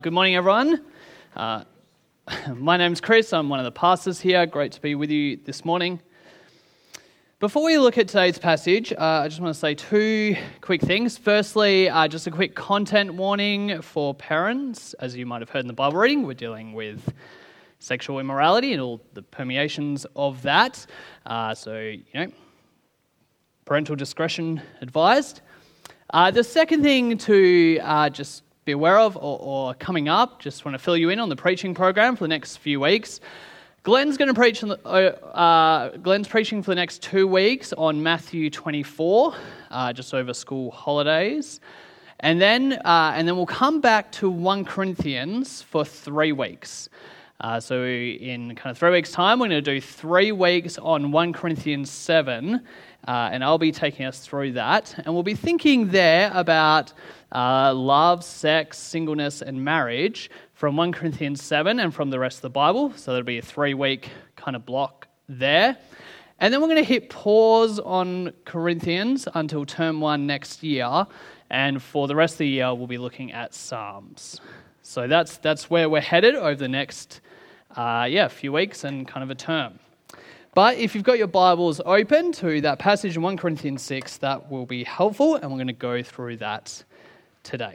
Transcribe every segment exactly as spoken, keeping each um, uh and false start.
Good morning, everyone. Uh, my name's Chris. I'm one of the pastors here. Great to be with you this morning. Before we look at today's passage, uh, I just want to say two quick things. Firstly, uh, just a quick content warning for parents. As you might have heard in the Bible reading, we're dealing with sexual immorality and all the permeations of that. Uh, so, you know, parental discretion advised. Uh, the second thing to uh, just be aware of or, or coming up, just want to fill you in on the preaching program for the next few weeks. Glenn's going to preach. On the, uh, Glenn's preaching for the next two weeks on Matthew twenty-four, uh, just over school holidays, and then uh, and then we'll come back to First Corinthians for three weeks. Uh, so in kind of three weeks' time, we're going to do three weeks on First Corinthians seven, uh, and I'll be taking us through that, and we'll be thinking there about uh, love, sex, singleness, and marriage from First Corinthians seven and from the rest of the Bible. So there'll be a three-week kind of block there. And then we're going to hit pause on Corinthians until term one next year. And for the rest of the year, we'll be looking at Psalms. So that's that's where we're headed over the next uh, yeah few weeks and kind of a term. But if you've got your Bibles open to that passage in First Corinthians six, that will be helpful. And we're going to go through that today.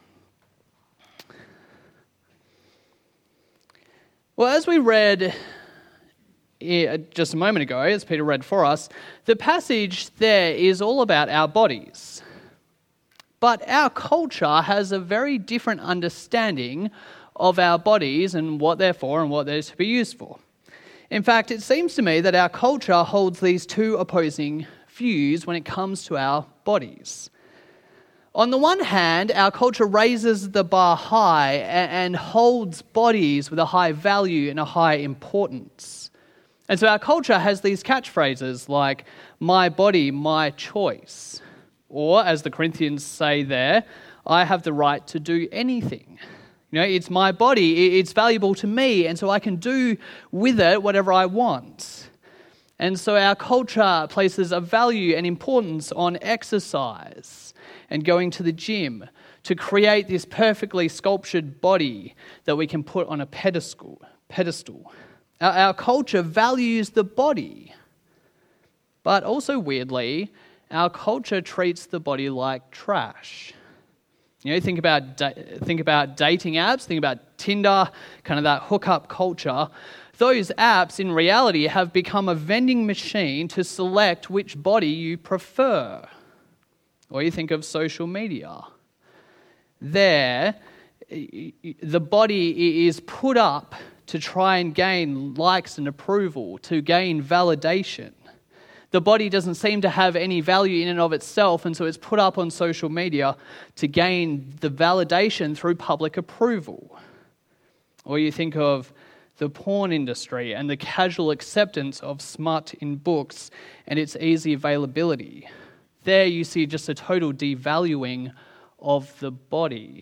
Well, as we read just a moment ago, as Peter read for us, the passage there is all about our bodies. But our culture has a very different understanding of our bodies and what they're for and what they're to be used for. In fact, it seems to me that our culture holds these two opposing views when it comes to our bodies. On the one hand, our culture raises the bar high and holds bodies with a high value and a high importance. And so our culture has these catchphrases like, my body, my choice. Or, as the Corinthians say there, I have the right to do anything. You know, it's my body, it's valuable to me, and so I can do with it whatever I want. And so our culture places a value and importance on exercise and going to the gym to create this perfectly sculptured body that we can put on a pedestal. pedestal. Our, our culture values the body, but also weirdly, our culture treats the body like trash. You know, think about da- think about dating apps, think about Tinder, kind of that hookup culture. Those apps, in reality, have become a vending machine to select which body you prefer. Or you think of social media. There, the body is put up to try and gain likes and approval, to gain validation. The body doesn't seem to have any value in and of itself, and so it's put up on social media to gain the validation through public approval. Or you think of the porn industry and the casual acceptance of smut in books and its easy availability. There you see just a total devaluing of the body.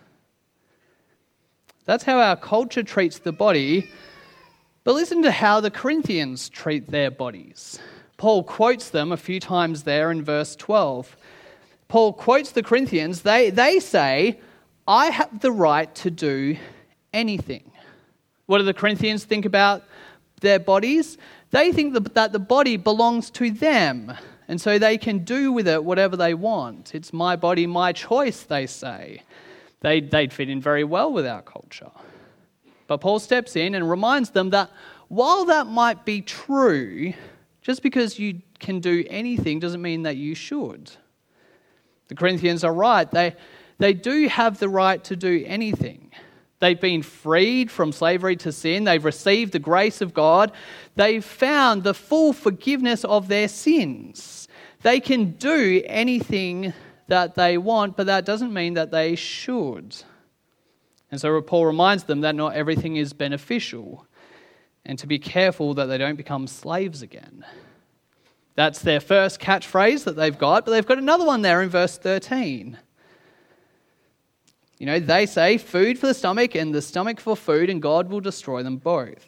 That's how our culture treats the body, but listen to how the Corinthians treat their bodies. Paul quotes them a few times there in verse twelve. Paul quotes the Corinthians. They, they say, I have the right to do anything. What do the Corinthians think about their bodies? They think that the body belongs to them, and so they can do with it whatever they want. It's my body, my choice, they say. They, they'd fit in very well with our culture. But Paul steps in and reminds them that while that might be true, just because you can do anything doesn't mean that you should. The Corinthians are right. They, they do have the right to do anything. They've been freed from slavery to sin. They've received the grace of God. They've found the full forgiveness of their sins. They can do anything that they want, but that doesn't mean that they should. And so Paul reminds them that not everything is beneficial, and to be careful that they don't become slaves again. That's their first catchphrase that they've got, but they've got another one there in verse thirteen. You know, they say food for the stomach and the stomach for food, and God will destroy them both.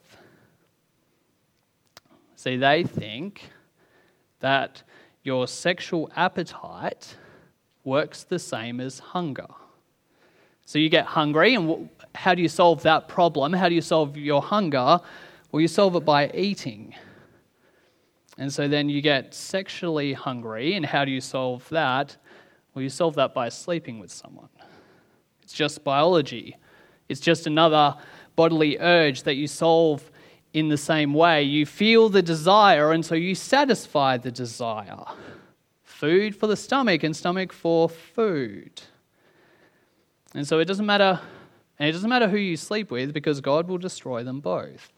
See, they think that your sexual appetite works the same as hunger. So you get hungry, and how do you solve that problem? How do you solve your hunger? Well, you solve it by eating. And so then you get sexually hungry, and how do you solve that? Well, you solve that by sleeping with someone. It's just biology. It's just another bodily urge that you solve in the same way. You feel the desire, and so you satisfy the desire. Food for the stomach and stomach for food. And so it doesn't matter, and it doesn't matter who you sleep with, because God will destroy them both.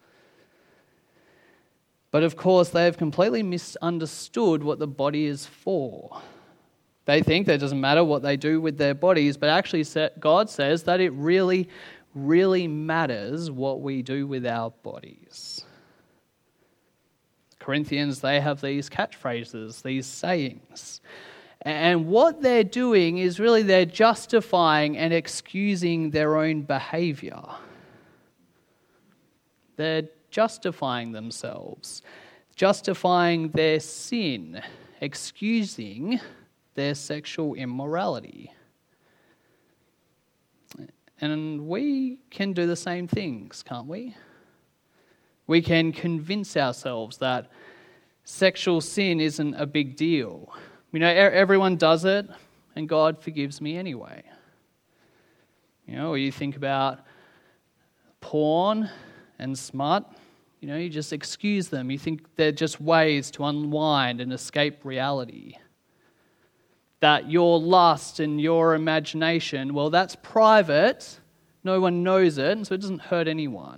But of course, they have completely misunderstood what the body is for. They think that it doesn't matter what they do with their bodies, but actually God says that it really, really matters what we do with our bodies. Corinthians, they have these catchphrases, these sayings. And what they're doing is really they're justifying and excusing their own behavior. They're justifying themselves, justifying their sin, excusing their sexual immorality. And we can do the same things, can't we? We can convince ourselves that sexual sin isn't a big deal. You know, everyone does it, and God forgives me anyway. You know, or you think about porn and smut, you know, you just excuse them. You think they're just ways to unwind and escape reality. That your lust and your imagination, well, that's private. No one knows it, and so it doesn't hurt anyone.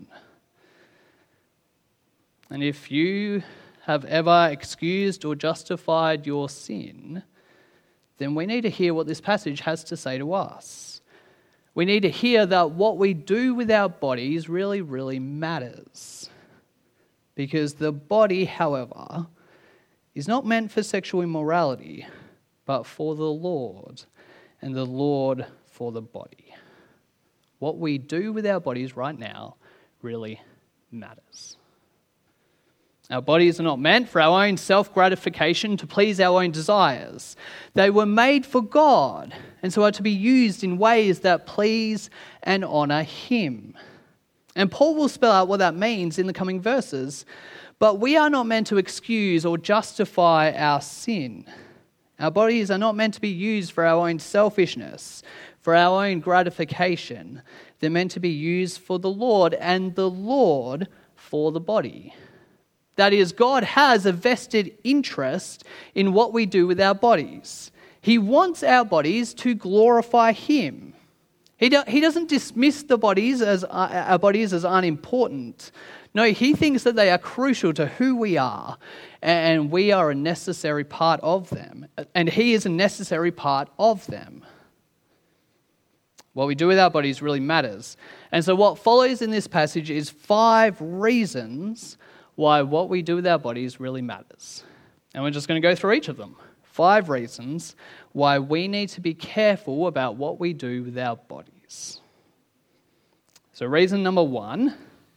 And if you have ever excused or justified your sin, then we need to hear what this passage has to say to us. We need to hear that what we do with our bodies really, really matters. Because the body, however, is not meant for sexual immorality, but for the Lord, and the Lord for the body. What we do with our bodies right now really matters. Our bodies are not meant for our own self-gratification to please our own desires. They were made for God, and so are to be used in ways that please and honour Him. And Paul will spell out what that means in the coming verses. But we are not meant to excuse or justify our sin. Our bodies are not meant to be used for our own selfishness, for our own gratification. They're meant to be used for the Lord, and the Lord for the body. That is, God has a vested interest in what we do with our bodies. He wants our bodies to glorify Him. He, do, he doesn't dismiss the bodies as uh, our bodies as unimportant. No, He thinks that they are crucial to who we are, and we are a necessary part of them. And He is a necessary part of them. What we do with our bodies really matters. And so what follows in this passage is five reasons why what we do with our bodies really matters. And we're just going to go through each of them. Five reasons why we need to be careful about what we do with our bodies. So reason number one,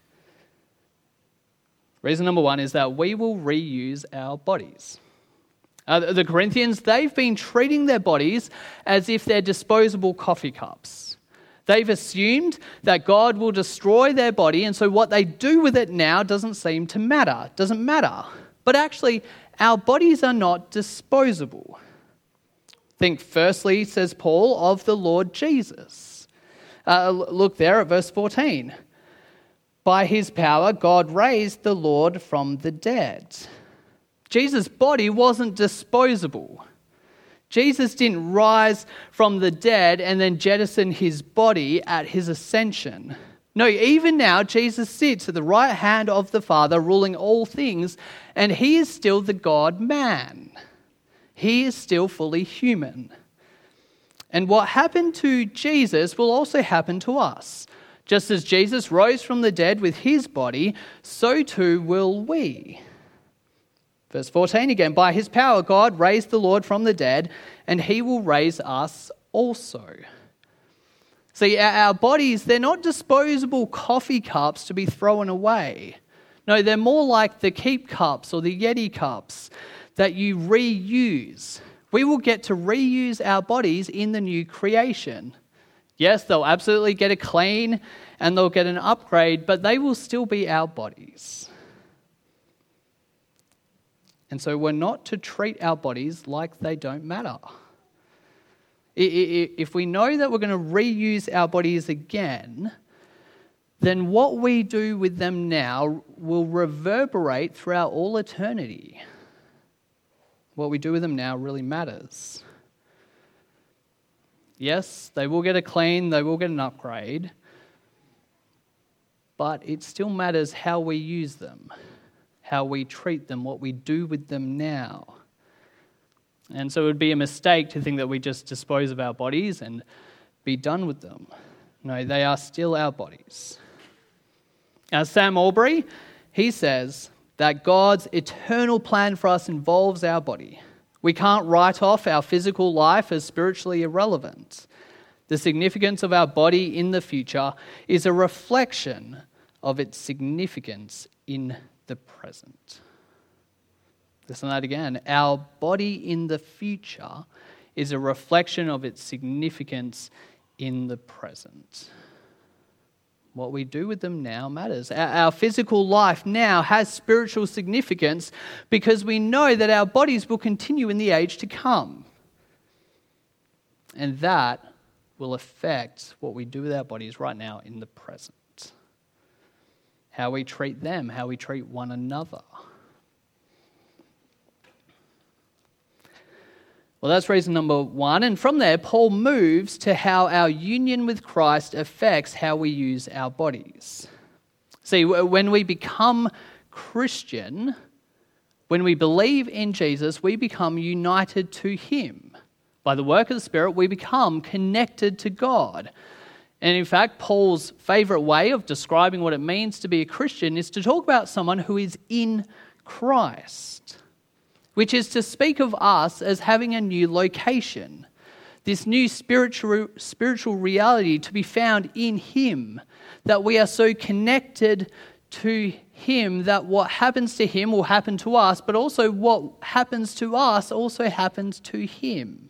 reason number one is that we will reuse our bodies. Uh, the Corinthians, they've been treating their bodies as if they're disposable coffee cups. They've assumed that God will destroy their body, and so what they do with it now doesn't seem to matter, doesn't matter. But actually, our bodies are not disposable. Think firstly, says Paul, of the Lord Jesus. Uh, look there at verse fourteen. By His power, God raised the Lord from the dead. Jesus' body wasn't disposable. Jesus didn't rise from the dead and then jettison His body at His ascension. No, even now, Jesus sits at the right hand of the Father, ruling all things, and He is still the God-man. He is still fully human. And what happened to Jesus will also happen to us. Just as Jesus rose from the dead with His body, so too will we. Verse fourteen again, by His power God raised the Lord from the dead, and He will raise us also. See, our bodies, they're not disposable coffee cups to be thrown away. No, they're more like the Keep cups or the Yeti cups that you reuse. We will get to reuse our bodies in the new creation. Yes, they'll absolutely get a clean and they'll get an upgrade, but they will still be our bodies. And so we're not to treat our bodies like they don't matter. If we know that we're going to reuse our bodies again, then what we do with them now will reverberate throughout all eternity. What we do with them now really matters. Yes, they will get a clean, they will get an upgrade, but it still matters how we use them, how we treat them, what we do with them now. And so it would be a mistake to think that we just dispose of our bodies and be done with them. No, they are still our bodies. Now, Sam Albury, he says that God's eternal plan for us involves our body. We can't write off our physical life as spiritually irrelevant. The significance of our body in the future is a reflection of its significance in the present. Listen to that again. Our body in the future is a reflection of its significance in the present. What we do with them now matters. Our physical life now has spiritual significance because we know that our bodies will continue in the age to come. And that will affect what we do with our bodies right now in the present. How we treat them, how we treat one another. Well, that's reason number one. And from there, Paul moves to how our union with Christ affects how we use our bodies. See, when we become Christian, when we believe in Jesus, we become united to him. By the work of the Spirit, we become connected to God. And in fact, Paul's favorite way of describing what it means to be a Christian is to talk about someone who is in Christ, which is to speak of us as having a new location, this new spiritual, spiritual reality to be found in him, that we are so connected to him that what happens to him will happen to us, but also what happens to us also happens to him.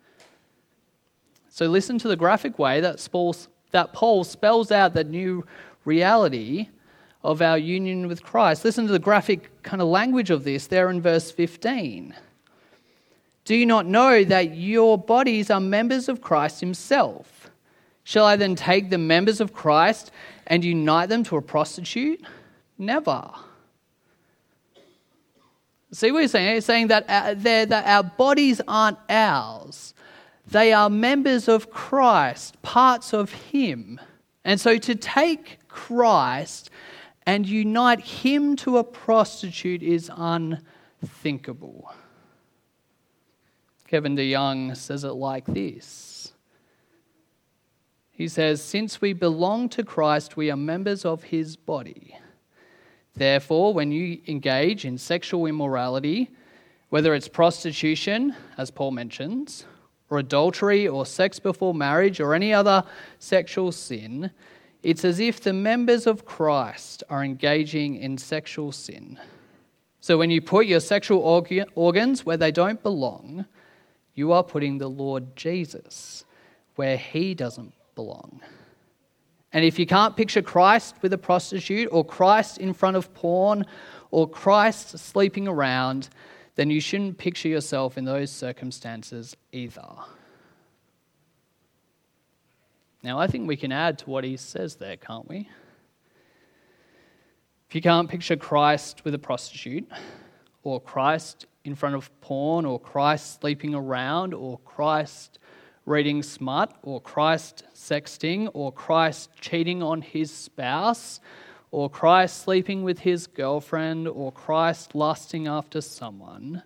So listen to the graphic way that Paul, that Paul spells out the new reality of our union with Christ. Listen to the graphic kind of language of this there in verse fifteen. Do you not know that your bodies are members of Christ himself? Shall I then take the members of Christ and unite them to a prostitute? Never. See what he's saying? He's saying that, uh, that our bodies aren't ours. They are members of Christ, parts of him. And so to take Christ and unite him to a prostitute is unthinkable. Kevin DeYoung says it like this. He says, since we belong to Christ, we are members of his body. Therefore, when you engage in sexual immorality, whether it's prostitution, as Paul mentions, or adultery, or sex before marriage, or any other sexual sin, it's as if the members of Christ are engaging in sexual sin. So when you put your sexual org- organs where they don't belong, you are putting the Lord Jesus where he doesn't belong. And if you can't picture Christ with a prostitute, or Christ in front of porn, or Christ sleeping around, then you shouldn't picture yourself in those circumstances either. Now, I think we can add to what he says there, can't we? If you can't picture Christ with a prostitute, or Christ in front of porn, or Christ sleeping around, or Christ reading smut, or Christ sexting, or Christ cheating on his spouse, or Christ sleeping with his girlfriend, or Christ lusting after someone,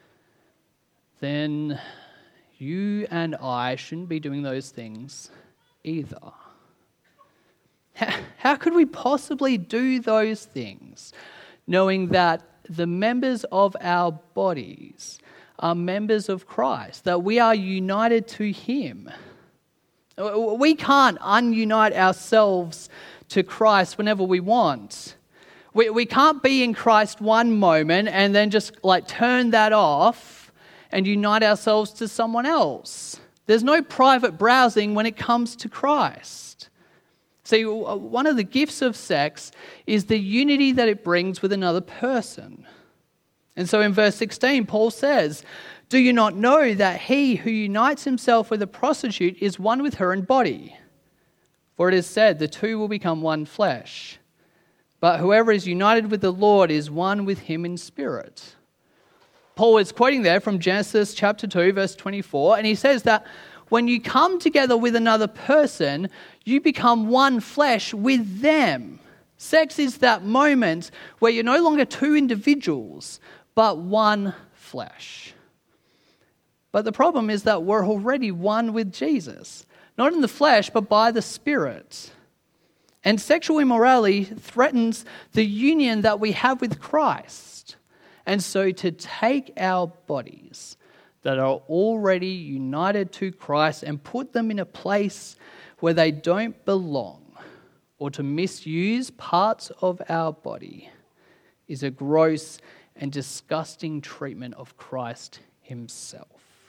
then you and I shouldn't be doing those things either. How, how could we possibly do those things, knowing that the members of our bodies are members of Christ, that we are united to him? We can't ununite ourselves to Christ whenever we want. We, we can't be in Christ one moment and then just like turn that off and unite ourselves to someone else. There's no private browsing when it comes to Christ. See, one of the gifts of sex is the unity that it brings with another person. And so in verse sixteen, Paul says, "Do you not know that he who unites himself with a prostitute is one with her in body? For it is said, the two will become one flesh. But whoever is united with the Lord is one with him in spirit." Paul is quoting there from Genesis chapter two, verse twenty-four, and he says that when you come together with another person, you become one flesh with them. Sex is that moment where you're no longer two individuals, but one flesh. But the problem is that we're already one with Jesus, not in the flesh, but by the Spirit. And sexual immorality threatens the union that we have with Christ. And so to take our bodies that are already united to Christ and put them in a place where they don't belong, or to misuse parts of our body, is a gross and disgusting treatment of Christ himself.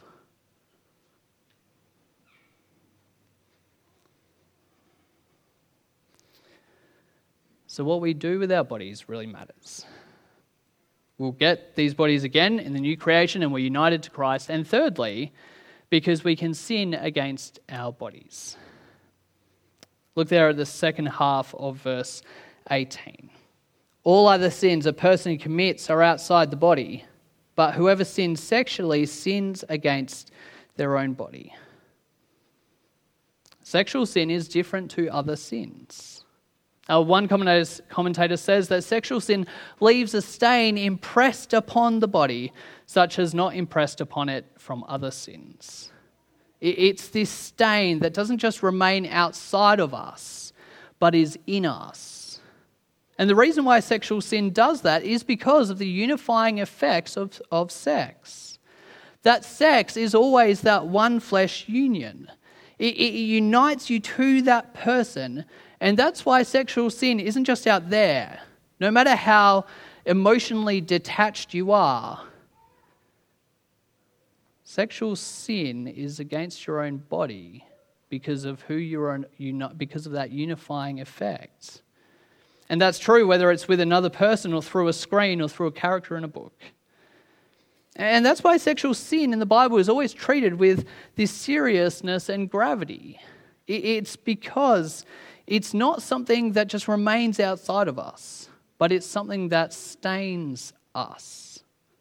So what we do with our bodies really matters. We'll get these bodies again in the new creation and we're united to Christ. And thirdly, because we can sin against our bodies. Look there at the second half of verse eighteen. All other sins a person commits are outside the body, but whoever sins sexually sins against their own body. Sexual sin is different to other sins. Uh, one commentator says that sexual sin leaves a stain impressed upon the body, such as not impressed upon it from other sins. It's this stain that doesn't just remain outside of us, but is in us. And the reason why sexual sin does that is because of the unifying effects of, of sex. That sex is always that one flesh union. It, it unites you to that person, and that's why sexual sin isn't just out there. No matter how emotionally detached you are, sexual sin is against your own body because of who you are, because of that unifying effect. And that's true whether it's with another person or through a screen or through a character in a book. And that's why sexual sin in the Bible is always treated with this seriousness and gravity. It's because it's not something that just remains outside of us, but it's something that stains us.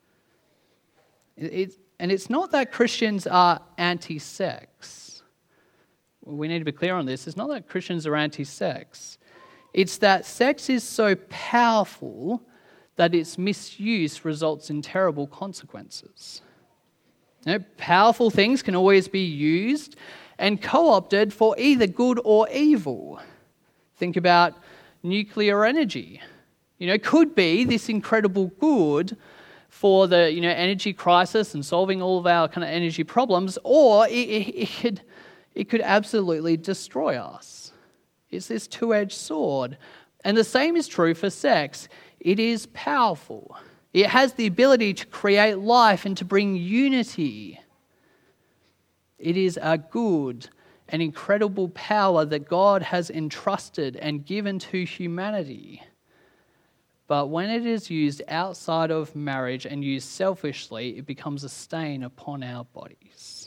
It, and it's not that Christians are anti-sex. We need to be clear on this. It's not that Christians are anti-sex. It's that sex is so powerful that its misuse results in terrible consequences. You know, powerful things can always be used and co-opted for either good or evil. Think about nuclear energy. You know, could be this incredible good for the you know energy crisis and solving all of our kind of energy problems, or it, it, it could it could absolutely destroy us. It's this two-edged sword. And the same is true for sex. It is powerful. It has the ability to create life and to bring unity. It is a good and incredible power that God has entrusted and given to humanity. But when it is used outside of marriage and used selfishly, it becomes a stain upon our bodies.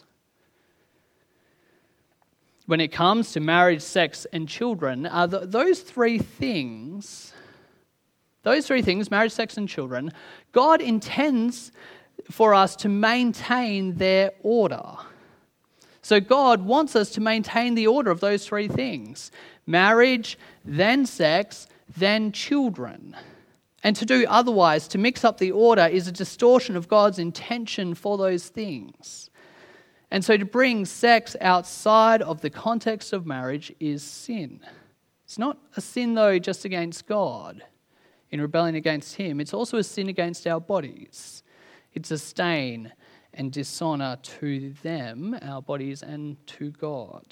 When it comes to marriage, sex, and children, uh, th- those three things, those three things, marriage, sex, and children, God intends for us to maintain their order. So God wants us to maintain the order of those three things: marriage, then sex, then children. And to do otherwise, to mix up the order, is a distortion of God's intention for those things. And so to bring sex outside of the context of marriage is sin. It's not a sin, though, just against God in rebelling against him. It's also a sin against our bodies. It's a stain and dishonor to them, our bodies, and to God.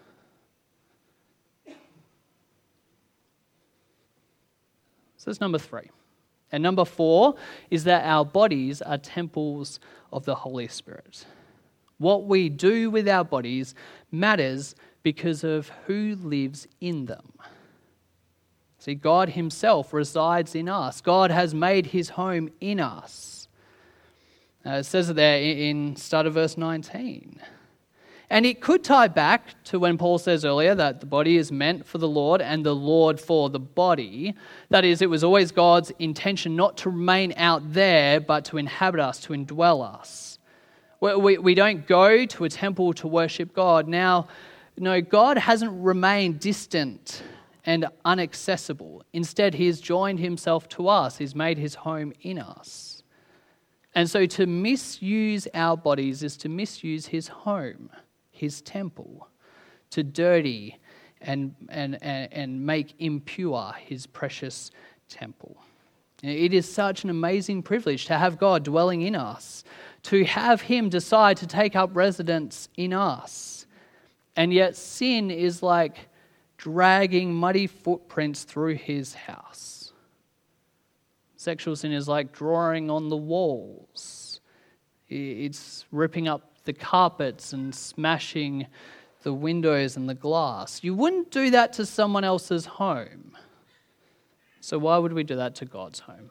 So that's number three. And number four is that our bodies are temples of the Holy Spirit. What we do with our bodies matters because of who lives in them. See, God himself resides in us. God has made his home in us. Uh, it says it there in start of verse nineteen. And it could tie back to when Paul says earlier that the body is meant for the Lord and the Lord for the body. That is, it was always God's intention not to remain out there, but to inhabit us, to indwell us. We, we don't go to a temple to worship God. Now, no, God hasn't remained distant and inaccessible. Instead, he has joined himself to us. He's made his home in us. And so to misuse our bodies is to misuse his home, his temple, to dirty and, and, and, and make impure his precious temple. It is such an amazing privilege to have God dwelling in us, to have him decide to take up residence in us. And yet sin is like dragging muddy footprints through his house. Sexual sin is like drawing on the walls. It's ripping up the carpets and smashing the windows and the glass. You wouldn't do that to someone else's home. So why would we do that to God's home?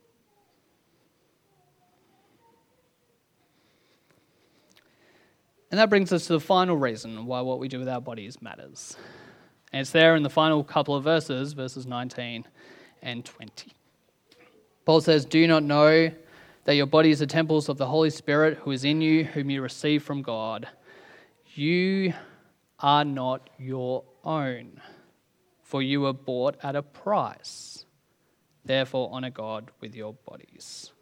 And that brings us to the final reason why what we do with our bodies matters. And it's there in the final couple of verses, verses nineteen and twenty. Paul says, "Do you not know that your bodies are temples of the Holy Spirit who is in you, whom you receive from God? You are not your own, for you were bought at a price. Therefore, honor God with your bodies."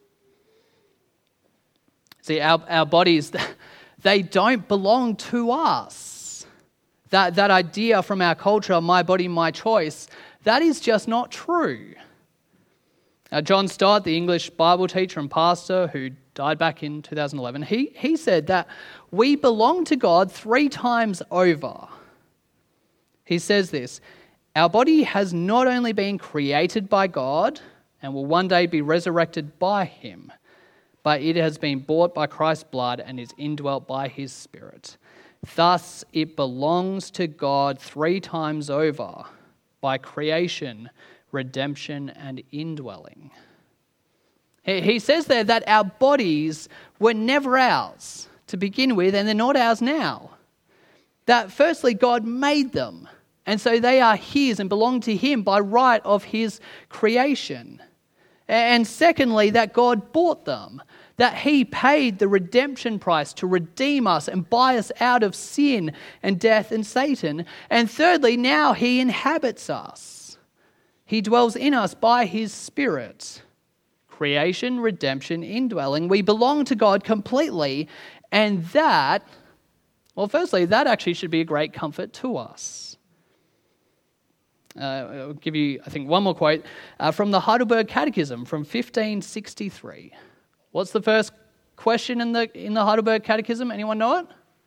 See, our, our bodies, they don't belong to us. That, that idea from our culture, my body, my choice, that is just not true. Uh, John Stott, the English Bible teacher and pastor who died back in two thousand eleven, he, he said that we belong to God three times over. He says this, "Our body has not only been created by God and will one day be resurrected by him, but it has been bought by Christ's blood and is indwelt by his Spirit. Thus it belongs to God three times over by creation, redemption, and indwelling." He says there that our bodies were never ours to begin with, and they're not ours now. That firstly, God made them, and so they are his and belong to him by right of his creation. And secondly, that God bought them, that he paid the redemption price to redeem us and buy us out of sin and death and Satan. And thirdly, now he inhabits us. He dwells in us by his Spirit. Creation, redemption, indwelling. We belong to God completely. And that, well, firstly, that actually should be a great comfort to us. Uh, I'll give you, I think, one more quote uh, from the Heidelberg Catechism from fifteen sixty-three. What's the first question in the in the Heidelberg Catechism? Anyone know it?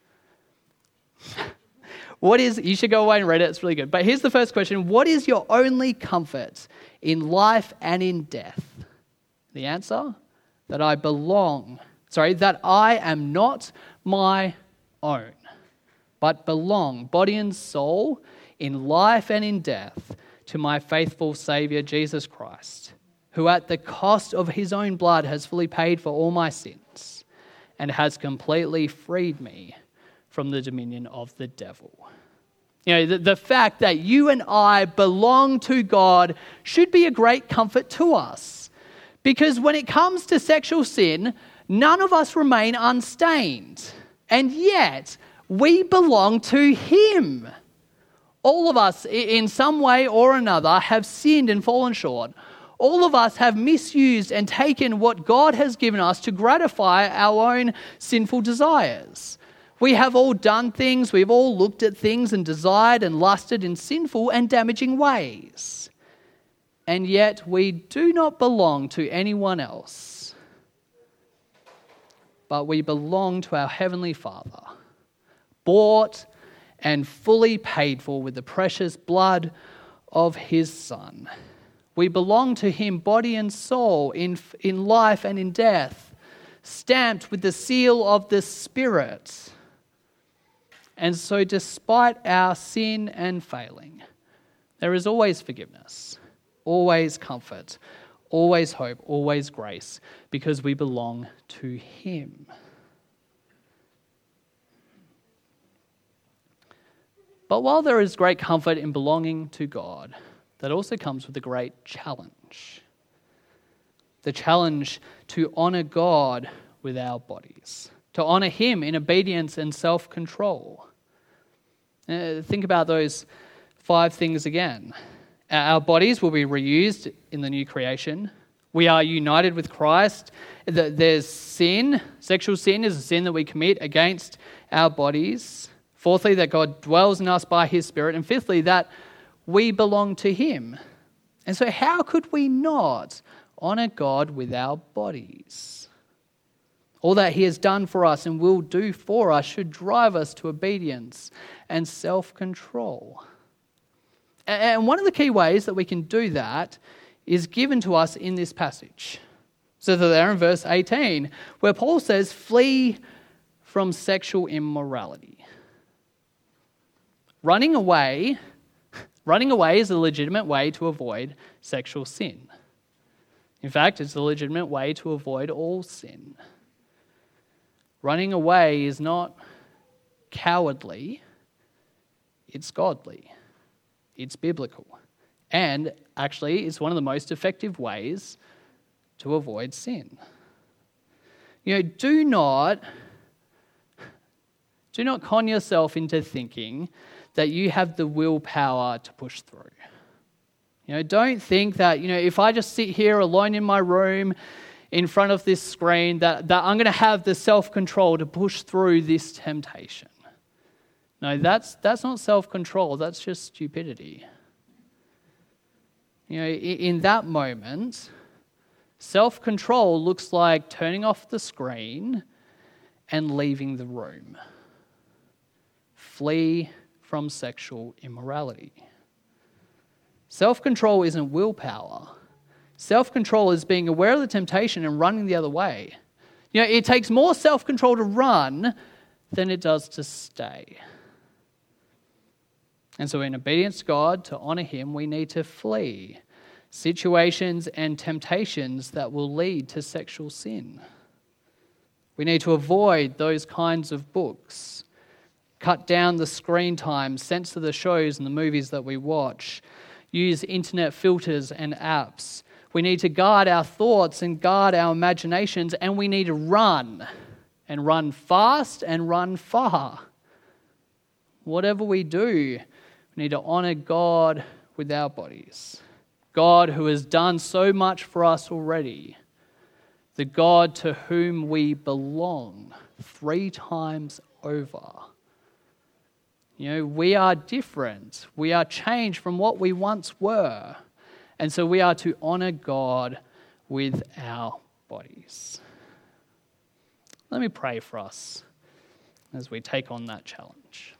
What is, you should go away and read it, it's really good. But here's the first question. What is your only comfort in life and in death? The answer, that I belong, sorry, that I am not my own, but belong, body and soul, in life and in death, to my faithful Saviour, Jesus Christ, who at the cost of his own blood has fully paid for all my sins and has completely freed me from the dominion of the devil. You know, the, the fact that you and I belong to God should be a great comfort to us. Because when it comes to sexual sin, none of us remain unstained. And yet, we belong to him. All of us, in some way or another, have sinned and fallen short. All of us have misused and taken what God has given us to gratify our own sinful desires. We have all done things, we've all looked at things and desired and lusted in sinful and damaging ways. And yet we do not belong to anyone else, but we belong to our Heavenly Father, bought and fully paid for with the precious blood of his Son. We belong to him body and soul, in, in life and in death. stamped with the seal of the Spirit. And so despite our sin and failing, there is always forgiveness, always comfort, always hope, always grace, because we belong to him. But while there is great comfort in belonging to God, that also comes with a great challenge. The challenge to honour God with our bodies, to honour him in obedience and self-control. Uh, think about those five things again. Our bodies will be reused in the new creation. We are united with Christ. There's sin. Sexual sin is a sin that we commit against our bodies. Fourthly, that God dwells in us by his Spirit. And fifthly, that we belong to him. And so how could we not honour God with our bodies? All that he has done for us and will do for us should drive us to obedience and self-control. And one of the key ways that we can do that is given to us in this passage. So there in verse eighteen, where Paul says, flee from sexual immorality. Running away, running away is a legitimate way to avoid sexual sin. In fact, it's a legitimate way to avoid all sin. Running away is not cowardly, it's godly. It's biblical. And actually, it's one of the most effective ways to avoid sin. You know, do not, do not con yourself into thinking that you have the willpower to push through. You know, don't think that, you know, if I just sit here alone in my room in front of this screen, that, that I'm going to have the self-control to push through this temptation. No, that's that's not self-control, that's just stupidity. You know, in that moment, self-control looks like turning off the screen and leaving the room. Flee from sexual immorality. Self-control isn't willpower. Self-control is being aware of the temptation and running the other way. You know, it takes more self-control to run than it does to stay. And so in obedience to God, to honour him, we need to flee situations and temptations that will lead to sexual sin. We need to avoid those kinds of books, cut down the screen time, censor the shows and the movies that we watch, use internet filters and apps. We need to guard our thoughts and guard our imaginations, and we need to run, and run fast and run far. Whatever we do, we need to honour God with our bodies. God who has done so much for us already. The God to whom we belong three times over. You know, we are different. We are changed from what we once were. And so we are to honour God with our bodies. Let me pray for us as we take on that challenge.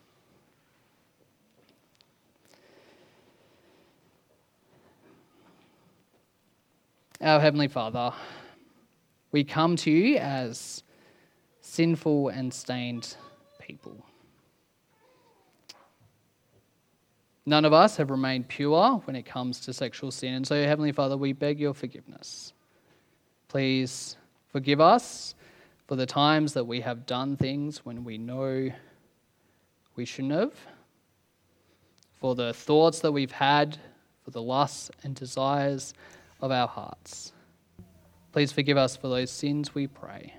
Our Heavenly Father, we come to you as sinful and stained people. None of us have remained pure when it comes to sexual sin, and so, Heavenly Father, we beg your forgiveness. Please forgive us for the times that we have done things when we know we shouldn't have, for the thoughts that we've had, for the lusts and desires of our hearts. Please forgive us for those sins, we pray.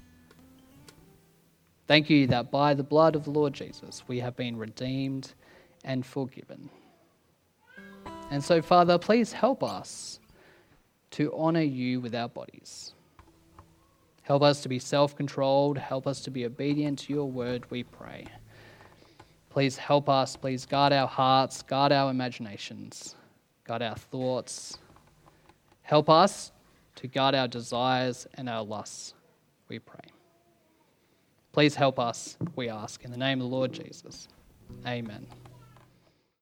Thank you that by the blood of the Lord Jesus we have been redeemed and forgiven. And so, Father, please help us to honour you with our bodies. Help us to be self-controlled. Help us to be obedient to your word, we pray. Please help us. Please guard our hearts, guard our imaginations, guard our thoughts. Help us to guard our desires and our lusts, we pray. Please help us, we ask, in the name of the Lord Jesus. Amen.